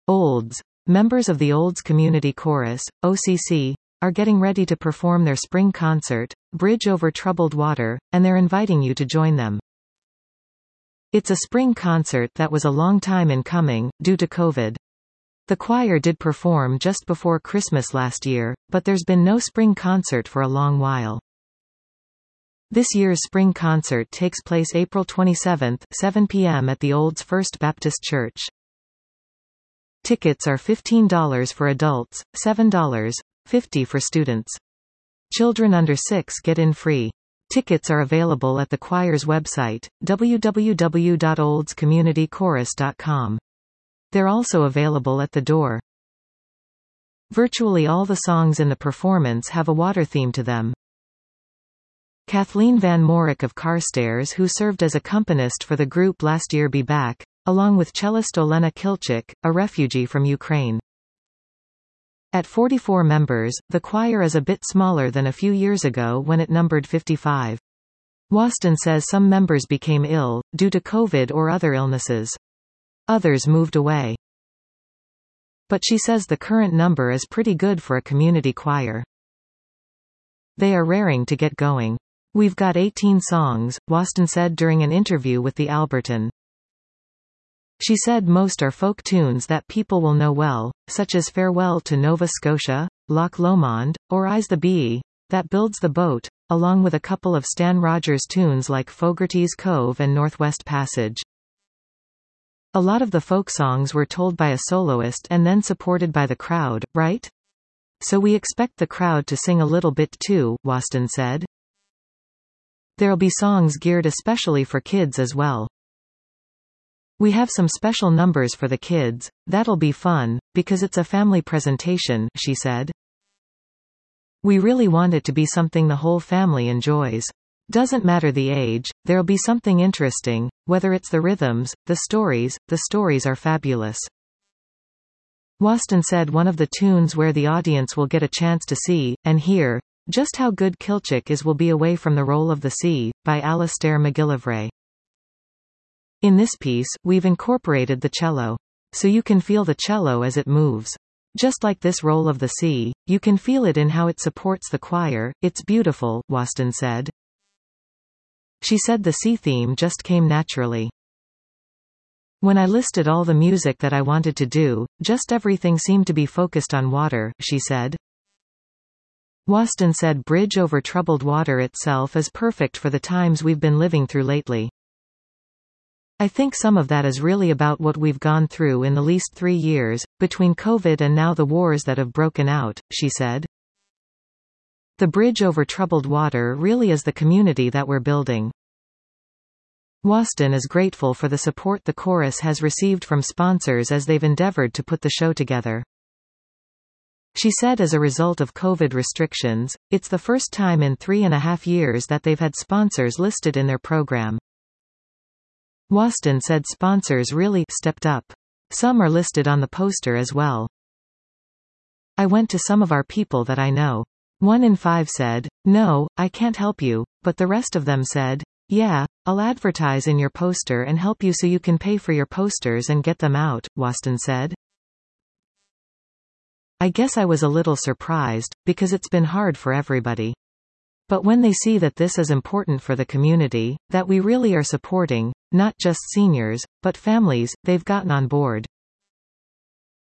Olds. Members of the Olds Community Chorus, OCC, are getting ready to perform their spring concert, Bridge Over Troubled Water, and they're inviting you to join them. It's a spring concert that was a long time in coming, due to COVID. The choir did perform just before Christmas last year, but there's been no spring concert for a long while. This year's spring concert takes place April 27, 7 p.m. at the Olds First Baptist Church. Tickets are $15 for adults, $7.50 for students. Children under 6 get in free. Tickets are available at the choir's website, www.oldscommunitychorus.com. They're also available at the door. Virtually all the songs in the performance have a water theme to them. Kathleen Van Morik of Carstairs, who served as accompanist for the group last year, be back, along with cellist Olena Kilchik, a refugee from Ukraine. At 44 members, the choir is a bit smaller than a few years ago when it numbered 55. Waston says some members became ill, due to COVID or other illnesses. Others moved away. But she says the current number is pretty good for a community choir. They are raring to get going. We've got 18 songs, Waston said during an interview with the Albertan. She said most are folk tunes that people will know well, such as Farewell to Nova Scotia, Loch Lomond, or Eyes the Bee, That Builds the Boat, along with a couple of Stan Rogers tunes like Fogarty's Cove and Northwest Passage. A lot of the folk songs were told by a soloist and then supported by the crowd, right? So we expect the crowd to sing a little bit too, Waston said. There'll be songs geared especially for kids as well. We have some special numbers for the kids, that'll be fun, because it's a family presentation, she said. We really want it to be something the whole family enjoys. Doesn't matter the age, there'll be something interesting, whether it's the rhythms, the stories are fabulous. Waston said one of the tunes where the audience will get a chance to see, and hear, just how good Kilchik is will be Away from the Roll of the Sea, by Alastair McGillivray. In this piece, we've incorporated the cello. So you can feel the cello as it moves. Just like this Roll of the Sea, you can feel it in how it supports the choir. It's beautiful, Waston said. She said the sea theme just came naturally. When I listed all the music that I wanted to do, just everything seemed to be focused on water, she said. Waston said Bridge Over Troubled Water itself is perfect for the times we've been living through lately. I think some of that is really about what we've gone through in the least 3 years, between COVID and now the wars that have broken out, she said. The Bridge Over Troubled Water really is the community that we're building. Waston is grateful for the support the chorus has received from sponsors as they've endeavored to put the show together. She said as a result of COVID restrictions, it's the first time in 3.5 years that they've had sponsors listed in their program. Waston said sponsors really stepped up. Some are listed on the poster as well. I went to some of our people that I know. 1 in 5 said, no, I can't help you, but the rest of them said, yeah, I'll advertise in your poster and help you so you can pay for your posters and get them out, Waston said. I guess I was a little surprised, because it's been hard for everybody. But when they see that this is important for the community, that we really are supporting, not just seniors, but families, they've gotten on board.